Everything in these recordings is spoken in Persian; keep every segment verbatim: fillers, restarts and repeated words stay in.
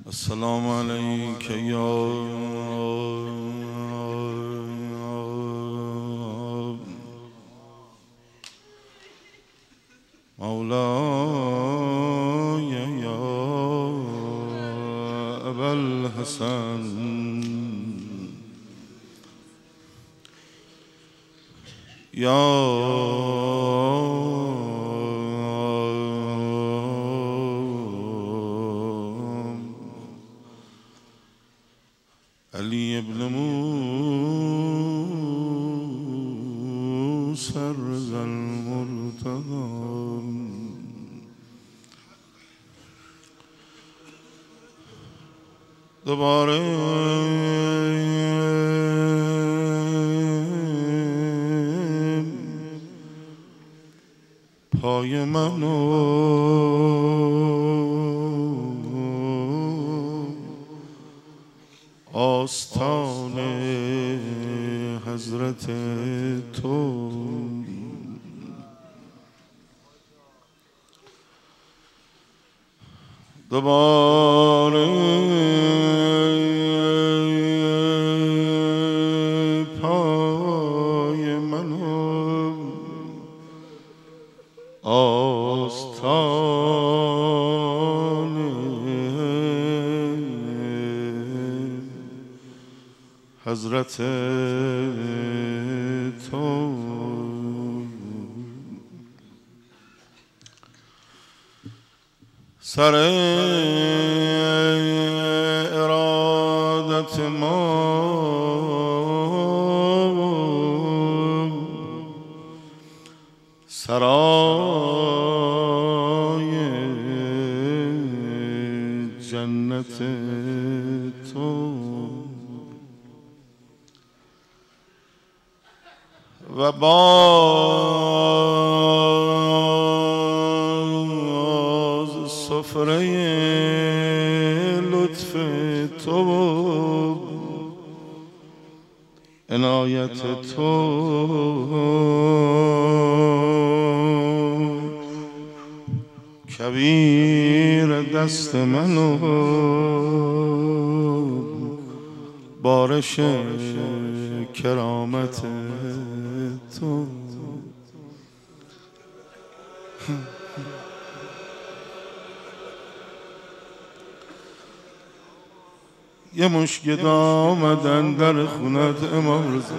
السلام عليك يا مولاي يا أبا الحسن يا علي بن موسى الرضا المرتضى دوباره پای منو آستان حضرت تو دوباره پای منو آستان حضرت تو سر ارادت ما سرای جنت تو و باز سفره لطف تو عنایت تو کبیر دست منو بارش کرامت تو یه مش گدا آمدن در خونت امام رضا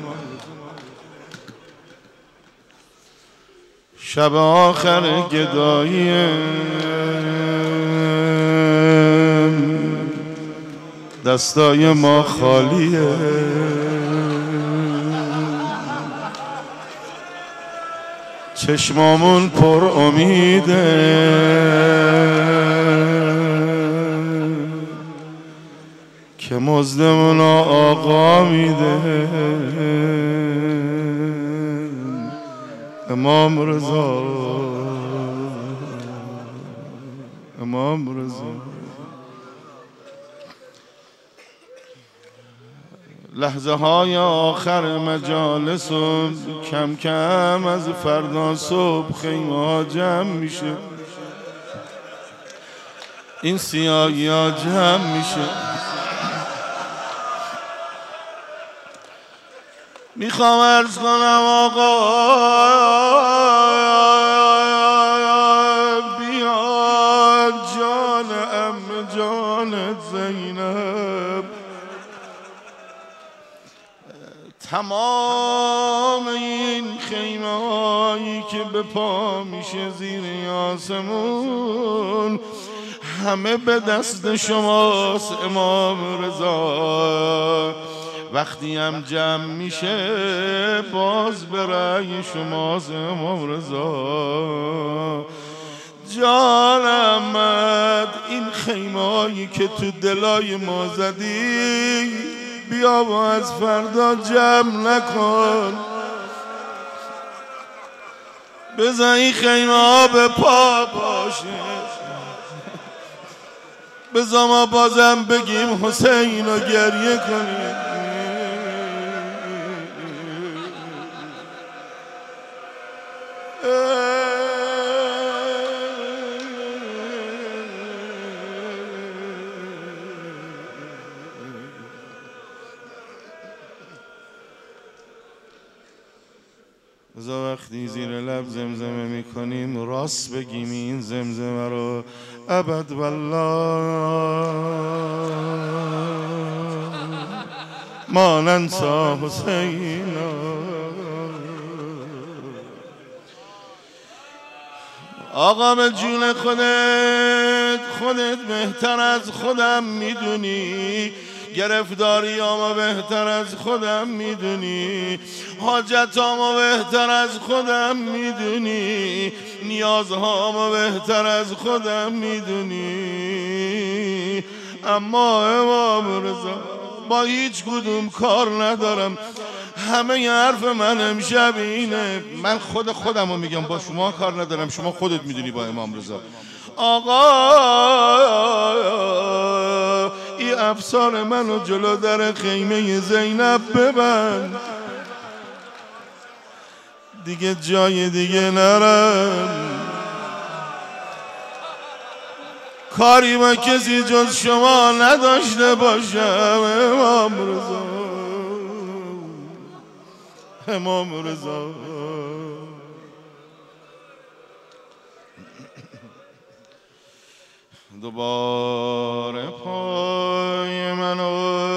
شب آخر گدایی دستای ما خالیه چشمامون پر امیده که مزدمون آقا میده امام رضا امام رضا لحظه های آخر مجالس و کم کم از فردا صبح خیمه ها جمع میشه این سیاهی ها جمع میشه میخوام عرض کنم آقا بیا جان ام جان زینب تمام این خیمه هایی که به پا میشه زیر آسمون همه به دست شماست امام رضا وقتی هم جمع میشه باز به رأی شماست امام رضا جان احمد این خیمه هایی که تو دلای ما زدی بیا و از فردا جمع نکن بذار این خیمه ها به پا باشه بذار ما بازم بگیم حسین و گریه کنیم رضا وقتی زیر لب زمزمه میکنیم راست بگیم این زمزمه رو ابد والله ما ننسى حسینا. آقا به جون خودت، خودت بهتر از خودم میدونی، گرفتاریامو بهتر از خودم میدونی، حاجتامو بهتر از خودم میدونی، نیازهامو بهتر از خودم میدونی. اما امام رضا با هیچ کدوم کار ندارم، همه حرف من امشب اینه، من خود خودم رو میگم، با شما کار ندارم، شما خودت میدونی با امام رضا. آقا این افسار منو جلو در خیمه زینب ببند، دیگه جای دیگه نرم، کاری با کسی جز شما نداشته باشم. امام رضا، امام رضا. دوباره پای منو،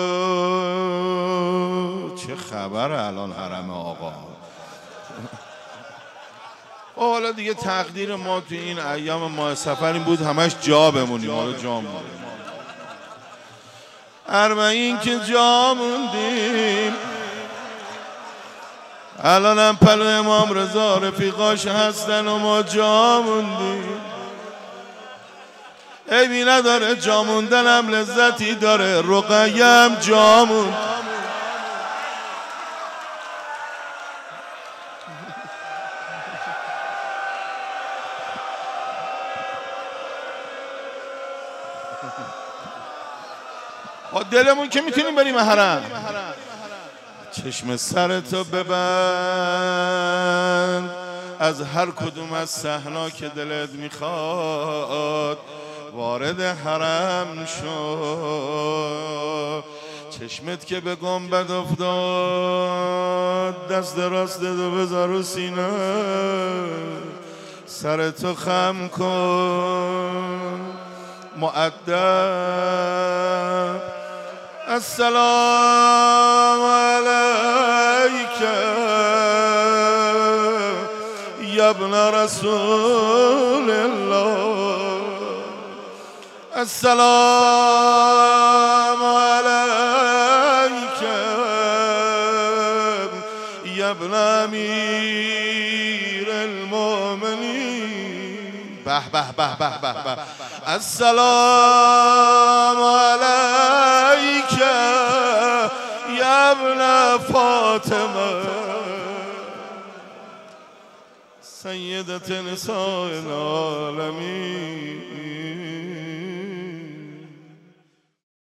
چه خبر الان حرم آقا؟ حالا دیگه تقدیر ما تو این ایام ماه سفر این بود همش جا بمونیم، حالا جا موندیم، اربعین که جا موندیم. الان هم پلو امام رضا رفیقاش هستن و ما جا موندیم. عیبی نداره، جا موندنم لذتی داره، رقیم جا موند. دلمون که میتونیم بریم حرم. چشم سرتو ببند، از هر کدوم از صحنا که دلت میخواد وارد حرم شو. چشمت که به گنبد افتاد، دست راست دو بذار رو سینه، سرتو خم کن مؤدب. السلام علیک یا ابن رسول الله، السلام علیک یا ابن امیر المؤمنین. به به به به به به. السلام علیک یا ابن فاطمه سیدة نساء العالمین.